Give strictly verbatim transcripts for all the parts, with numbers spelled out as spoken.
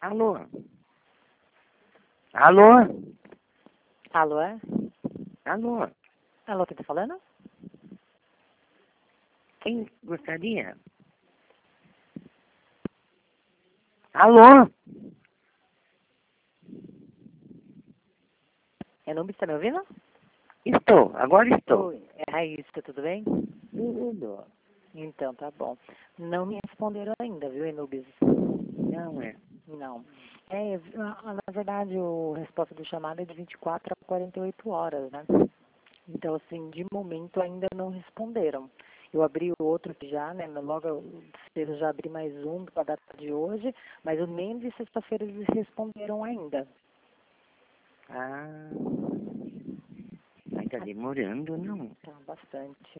Alô? Alô? Alô, é? Alô? Alô, quem tá falando? Quem gostaria? Alô? É Nubis, tá me ouvindo? Estou, agora estou. Oi, é Raíssa, tudo bem? Tudo. Então, tá bom. Não me responderam ainda, viu, Enubis? Não é. Não. É, na na verdade, a resposta do chamado é de vinte e quatro a quarenta e oito horas, né? Então, assim, de momento ainda não responderam. Eu abri o outro aqui já, né? Logo cedo eu já abri mais um com a data de hoje, mas nem de sexta-feira eles responderam ainda. Ah, mas tá demorando, não? Tá bastante.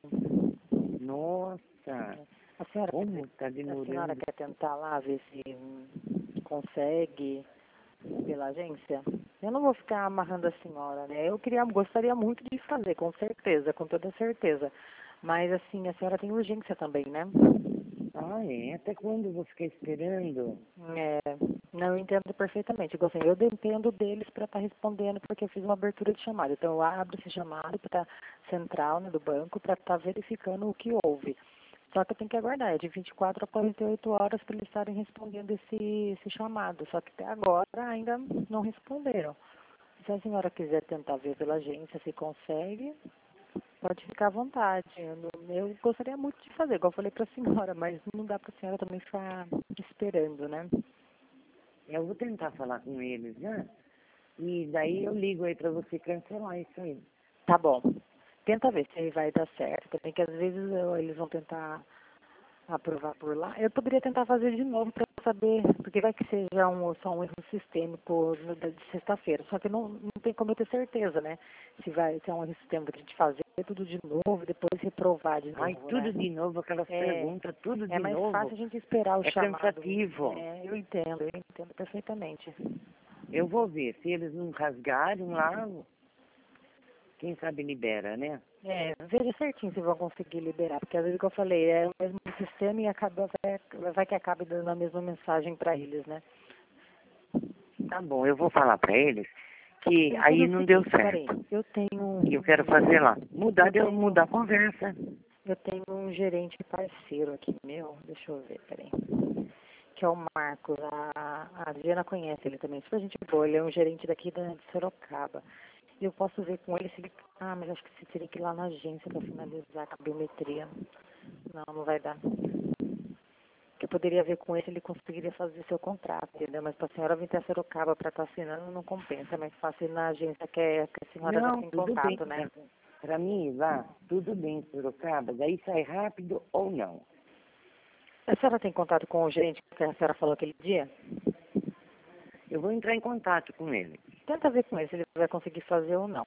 Nossa, A senhora, como tá a senhora demorando? quer tentar lá ver se hum, consegue pela agência? Eu não vou ficar amarrando a senhora, né? Eu queria, gostaria muito de fazer, com certeza, com toda certeza. Mas assim, a senhora tem urgência também, né? Ah, é? Até quando eu vou ficar esperando? É, não, eu entendo perfeitamente. Igual assim, eu dependo deles para estar respondendo, porque eu fiz uma abertura de chamada. Então, eu abro esse chamado para estar central, né, do banco, para estar verificando o que houve. Só que eu tenho que aguardar, é de vinte e quatro a quarenta e oito horas para eles estarem respondendo esse, esse chamado. Só que até agora ainda não responderam. Se a senhora quiser tentar ver pela agência se consegue, pode ficar à vontade. Eu, não- eu gostaria muito de fazer, igual eu falei para a senhora, mas não dá para a senhora também ficar esperando, né? Eu vou tentar falar com eles, né? E daí eu ligo aí pra você cancelar isso aí. Tá bom. Tenta ver se vai dar certo. Também que às vezes eu- eles vão tentar aprovar por lá. Eu poderia tentar fazer de novo para saber, porque vai que seja um, só um erro sistêmico no, de sexta-feira. Só que não, não tem como eu ter certeza, né? Se vai ser um erro sistêmico que a gente fazer tudo de novo e depois reprovar de Ai, novo, tudo né? de novo, aquelas É, perguntas, tudo é de mais novo. fácil a gente esperar o É chamado. cansativo. É, eu entendo, eu entendo perfeitamente. Eu vou ver. Se eles não rasgarem lá, quem sabe libera, né? É, veja certinho se vão conseguir liberar, porque às vezes, que eu falei, é o mesmo sistema e acaba, vai, vai que acabe dando a mesma mensagem para eles, né? Tá bom, eu vou falar pra eles que Eu vou fazer aí o não deu seguinte, peraí, certo. eu tenho, E eu quero fazer lá. Mudar, eu de- tenho, mudar a conversa. eu tenho um gerente parceiro aqui meu, deixa eu ver, peraí, que é o Marcos, a, a Adriana conhece ele também, super gente boa, ele é um gerente daqui da, de Sorocaba. E eu posso ver com ele se ele, ah, mas acho que você teria que ir lá na agência para finalizar a biometria. Não, não vai dar. Que eu poderia ver com ele se ele conseguiria fazer seu contrato, entendeu? Mas para a senhora vir até Sorocaba para estar assinando não compensa, é mais fácil ir na agência que, é, que a senhora já Não, tem tudo bem. contato, né? Pra, pra mim, lá, tudo bem, Sorocaba. Daí sai rápido ou não. A senhora tem contato com o gerente que a senhora falou aquele dia? Eu vou entrar em contato com ele. Tenta ver com ele se ele vai conseguir fazer ou não.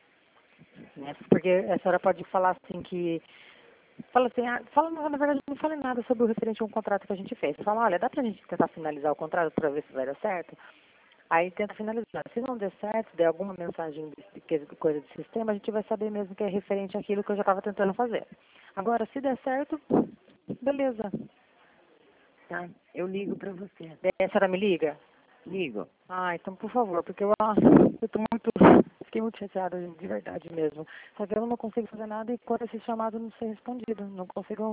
Né? Porque a senhora pode falar assim que... Fala assim, ah, fala, na verdade, não fale nada sobre o referente a um contrato que a gente fez. Fala, olha, dá pra gente tentar finalizar o contrato para ver se vai dar certo? Aí tenta finalizar. Se não der certo, der alguma mensagem de que- coisa de sistema, a gente vai saber mesmo que é referente àquilo que eu já estava tentando fazer. Agora, se der certo, beleza. Tá? Eu ligo pra você. Daí a senhora me liga? Ligo. Ah, então por favor, porque eu, ah, eu tô muito, fiquei muito chateada de verdade mesmo. Só que eu não consigo fazer nada e quando esse chamado não ser respondido, não consigo.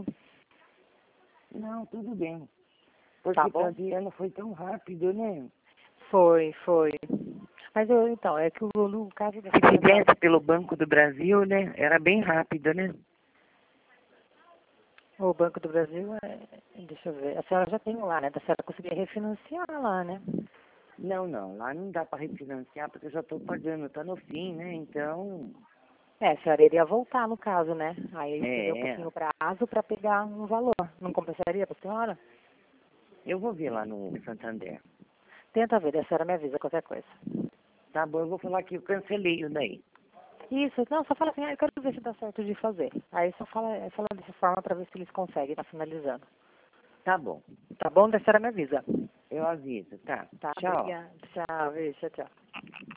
Não, tudo bem. Tá Porque pra bom? Diana foi tão rápido, né? Foi, foi. Mas eu, então, é que o, o caso da Se senhora tá. fizesse pelo Banco do Brasil, né? Era bem rápido, né? O Banco do Brasil, é, deixa eu ver, a senhora já tem lá, né? A senhora conseguia refinanciar lá, né? Não, não. Lá não dá para refinanciar porque eu já estou pagando. Tá no fim, né? Então, É, a senhora iria voltar no caso, né? Aí estender um é. pouquinho o prazo para pegar um valor. Não compensaria para a senhora? Eu vou ver lá no Santander. Tenta ver, daí a senhora me avisa qualquer coisa. Tá bom, eu vou falar que eu cancelei o daí. Isso, não, só fala assim, ah, eu quero ver se dá certo de fazer. Aí só fala, fala dessa forma para ver se eles conseguem, tá finalizando. Tá bom. Tá bom? Daí a senhora me avisa. Eu aviso, tá? Tá, Tchau. obrigada. Tchau, beijo, tchau, tchau.